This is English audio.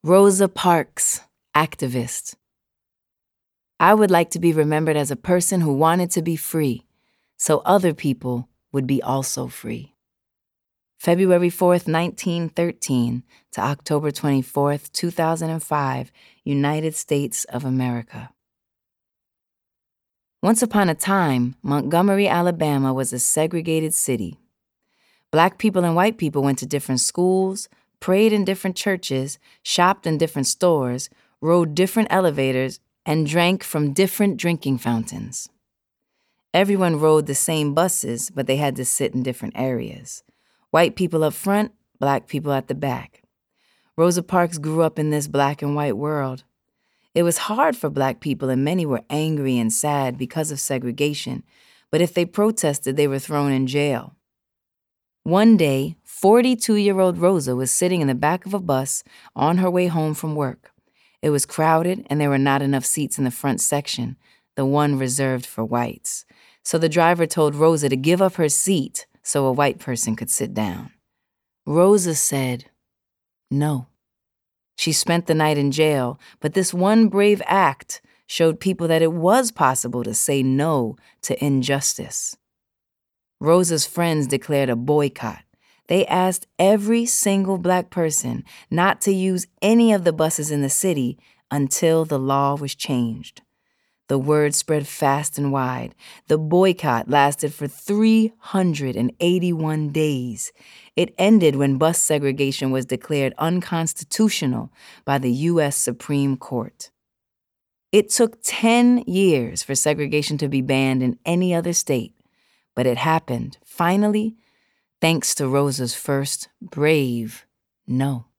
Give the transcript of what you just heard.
Rosa Parks, activist. I would like to be remembered as a person who wanted to be free, so other people would be also free. February 4th, 1913 to October 24th, 2005, United States of America. Once upon a time, Montgomery, Alabama was a segregated city. Black people and white people went to different schools, prayed in different churches, shopped in different stores, rode different elevators, and drank from different drinking fountains. Everyone rode the same buses, but they had to sit in different areas. White people up front, black people at the back. Rosa Parks grew up in this black and white world. It was hard for black people, and many were angry and sad because of segregation, but if they protested, they were thrown in jail. One day, 42-year-old Rosa was sitting in the back of a bus on her way home from work. It was crowded, and there were not enough seats in the front section, the one reserved for whites. So the driver told Rosa to give up her seat so a white person could sit down. Rosa said no. She spent the night in jail, but this one brave act showed people that it was possible to say no to injustice. Rosa's friends declared a boycott. They asked every single black person not to use any of the buses in the city until the law was changed. The word spread fast and wide. The boycott lasted for 381 days. It ended when bus segregation was declared unconstitutional by the U.S. Supreme Court. It took 10 years for segregation to be banned in any other state, but it happened, finally, thanks to Rosa's first brave no.